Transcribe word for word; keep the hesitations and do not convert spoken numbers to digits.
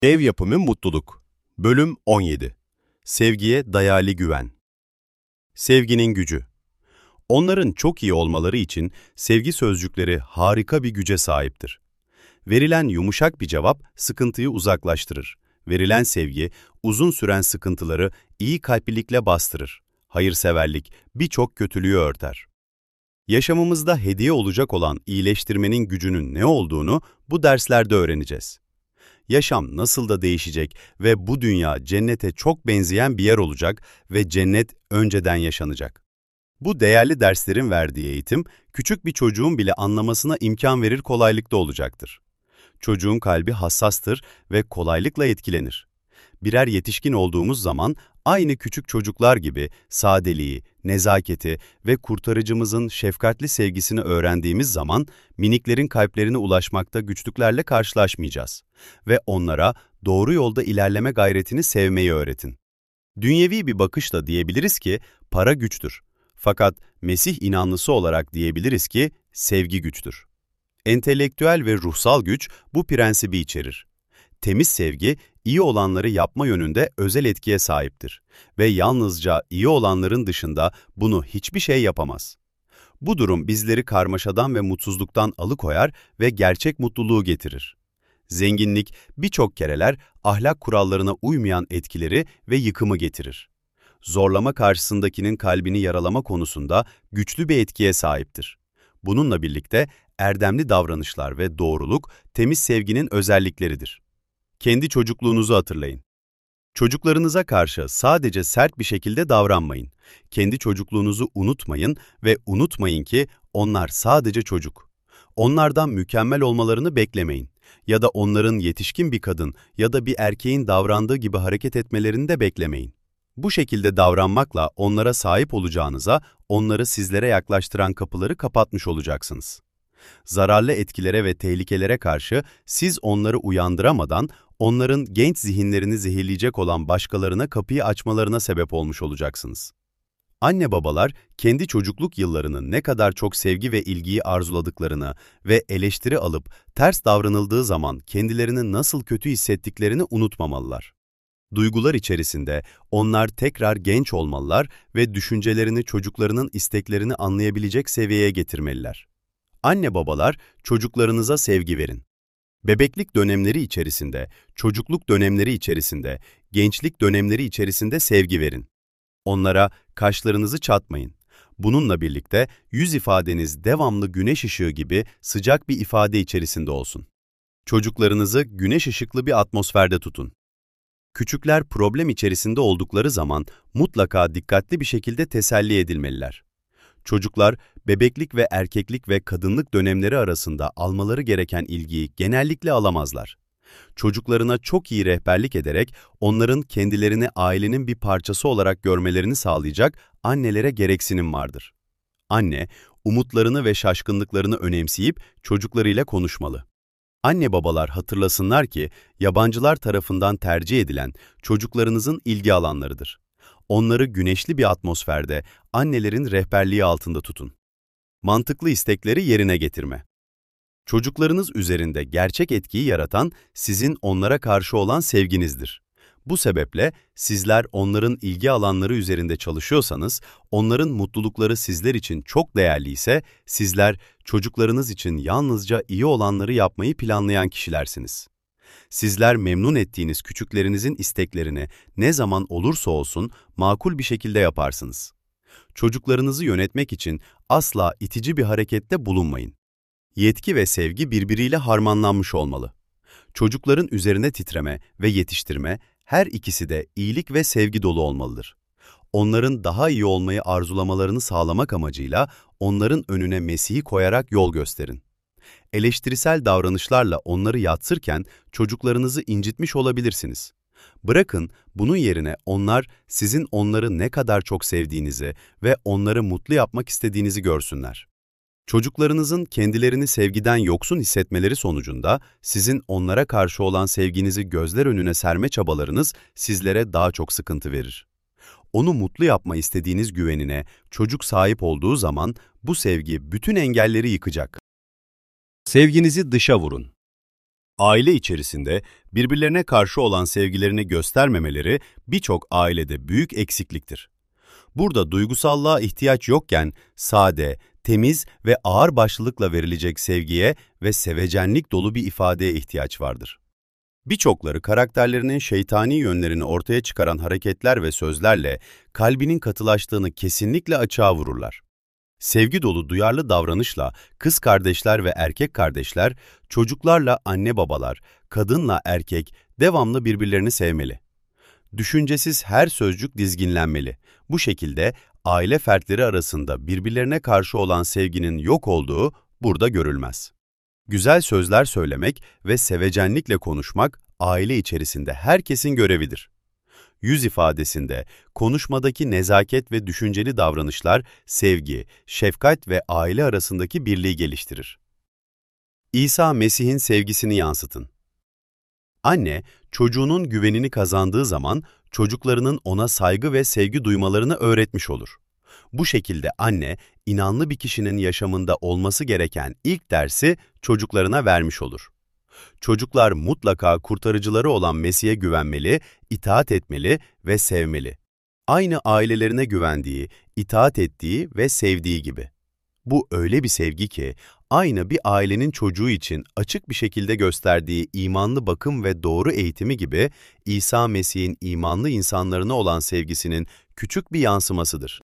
Ev yapımı mutluluk. Bölüm on yedi. Sevgiye dayalı güven. Sevginin gücü. Onların çok iyi olmaları için sevgi sözcükleri harika bir güce sahiptir. Verilen yumuşak bir cevap sıkıntıyı uzaklaştırır. Verilen sevgi uzun süren sıkıntıları iyi kalplilikle bastırır. Hayırseverlik birçok kötülüğü örter. Yaşamımızda hediye olacak olan iyileştirmenin gücünün ne olduğunu bu derslerde öğreneceğiz. Yaşam nasıl da değişecek ve bu dünya cennete çok benzeyen bir yer olacak ve cennet önceden yaşanacak. Bu değerli derslerin verdiği eğitim, küçük bir çocuğun bile anlamasına imkan verir kolaylıkta olacaktır. Çocuğun kalbi hassastır ve kolaylıkla etkilenir. Birer yetişkin olduğumuz zaman aynı küçük çocuklar gibi sadeliği, nezaketi ve kurtarıcımızın şefkatli sevgisini öğrendiğimiz zaman miniklerin kalplerine ulaşmakta güçlüklerle karşılaşmayacağız ve onlara doğru yolda ilerleme gayretini sevmeyi öğretin. Dünyevi bir bakışla diyebiliriz ki para güçtür. Fakat Mesih inanlısı olarak diyebiliriz ki sevgi güçtür. Entelektüel ve ruhsal güç bu prensibi içerir. Temiz sevgi, iyi olanları yapma yönünde özel etkiye sahiptir ve yalnızca iyi olanların dışında bunu hiçbir şey yapamaz. Bu durum bizleri karmaşadan ve mutsuzluktan alıkoyar ve gerçek mutluluğu getirir. Zenginlik birçok kereler ahlak kurallarına uymayan etkileri ve yıkımı getirir. Zorlama karşısındakinin kalbini yaralama konusunda güçlü bir etkiye sahiptir. Bununla birlikte erdemli davranışlar ve doğruluk temiz sevginin özellikleridir. Kendi çocukluğunuzu hatırlayın. Çocuklarınıza karşı sadece sert bir şekilde davranmayın. Kendi çocukluğunuzu unutmayın ve unutmayın ki onlar sadece çocuk. Onlardan mükemmel olmalarını beklemeyin ya da onların yetişkin bir kadın ya da bir erkeğin davrandığı gibi hareket etmelerini de beklemeyin. Bu şekilde davranmakla onlara sahip olacağınıza, onları sizlere yaklaştıran kapıları kapatmış olacaksınız. Zararlı etkilere ve tehlikelere karşı siz onları uyandıramadan, onların genç zihinlerini zehirleyecek olan başkalarına kapıyı açmalarına sebep olmuş olacaksınız. Anne babalar, kendi çocukluk yıllarının ne kadar çok sevgi ve ilgiyi arzuladıklarını ve eleştiri alıp ters davranıldığı zaman kendilerini nasıl kötü hissettiklerini unutmamalılar. Duygular içerisinde onlar tekrar genç olmalılar ve düşüncelerini çocuklarının isteklerini anlayabilecek seviyeye getirmeliler. Anne babalar, çocuklarınıza sevgi verin. Bebeklik dönemleri içerisinde, çocukluk dönemleri içerisinde, gençlik dönemleri içerisinde sevgi verin. Onlara kaşlarınızı çatmayın. Bununla birlikte yüz ifadeniz devamlı güneş ışığı gibi sıcak bir ifade içerisinde olsun. Çocuklarınızı güneş ışıklı bir atmosferde tutun. Küçükler problem içerisinde oldukları zaman mutlaka dikkatli bir şekilde teselli edilmeliler. Çocuklar, bebeklik ve erkeklik ve kadınlık dönemleri arasında almaları gereken ilgiyi genellikle alamazlar. Çocuklarına çok iyi rehberlik ederek onların kendilerini ailenin bir parçası olarak görmelerini sağlayacak annelere gereksinim vardır. Anne, umutlarını ve şaşkınlıklarını önemseyip çocuklarıyla konuşmalı. Anne babalar hatırlasınlar ki yabancılar tarafından tercih edilen çocuklarınızın ilgi alanlarıdır. Onları güneşli bir atmosferde annelerin rehberliği altında tutun. Mantıklı istekleri yerine getirme. Çocuklarınız üzerinde gerçek etkiyi yaratan sizin onlara karşı olan sevginizdir. Bu sebeple sizler onların ilgi alanları üzerinde çalışıyorsanız, onların mutlulukları sizler için çok değerliyse, sizler çocuklarınız için yalnızca iyi olanları yapmayı planlayan kişilersiniz. Sizler memnun ettiğiniz küçüklerinizin isteklerini ne zaman olursa olsun makul bir şekilde yaparsınız. Çocuklarınızı yönetmek için asla itici bir harekette bulunmayın. Yetki ve sevgi birbiriyle harmanlanmış olmalı. Çocukların üzerine titreme ve yetiştirme, her ikisi de iyilik ve sevgi dolu olmalıdır. Onların daha iyi olmayı arzulamalarını sağlamak amacıyla onların önüne Mesih'i koyarak yol gösterin. Eleştirisel davranışlarla onları yatsırken çocuklarınızı incitmiş olabilirsiniz. Bırakın bunun yerine onlar sizin onları ne kadar çok sevdiğinizi ve onları mutlu yapmak istediğinizi görsünler. Çocuklarınızın kendilerini sevgiden yoksun hissetmeleri sonucunda sizin onlara karşı olan sevginizi gözler önüne serme çabalarınız sizlere daha çok sıkıntı verir. Onu mutlu yapma istediğiniz güvenine çocuk sahip olduğu zaman bu sevgi bütün engelleri yıkacak. Sevginizi dışa vurun. Aile içerisinde birbirlerine karşı olan sevgilerini göstermemeleri birçok ailede büyük eksikliktir. Burada duygusallığa ihtiyaç yokken sade, temiz ve ağırbaşlılıkla verilecek sevgiye ve sevecenlik dolu bir ifadeye ihtiyaç vardır. Birçokları karakterlerinin şeytani yönlerini ortaya çıkaran hareketler ve sözlerle kalbinin katılaştığını kesinlikle açığa vururlar. Sevgi dolu duyarlı davranışla kız kardeşler ve erkek kardeşler, çocuklarla anne babalar, kadınla erkek devamlı birbirlerini sevmeli. Düşüncesiz her sözcük dizginlenmeli. Bu şekilde aile fertleri arasında birbirlerine karşı olan sevginin yok olduğu burada görülmez. Güzel sözler söylemek ve sevecenlikle konuşmak aile içerisinde herkesin görevidir. Yüz ifadesinde, konuşmadaki nezaket ve düşünceli davranışlar sevgi, şefkat ve aile arasındaki birliği geliştirir. İsa Mesih'in sevgisini yansıtın. Anne, çocuğunun güvenini kazandığı zaman çocuklarının ona saygı ve sevgi duymalarını öğretmiş olur. Bu şekilde anne, inanlı bir kişinin yaşamında olması gereken ilk dersi çocuklarına vermiş olur. Çocuklar mutlaka kurtarıcıları olan Mesih'e güvenmeli, itaat etmeli ve sevmeli. Aynı ailelerine güvendiği, itaat ettiği ve sevdiği gibi. Bu öyle bir sevgi ki, aynı bir ailenin çocuğu için açık bir şekilde gösterdiği imanlı bakım ve doğru eğitimi gibi İsa Mesih'in imanlı insanlarına olan sevgisinin küçük bir yansımasıdır.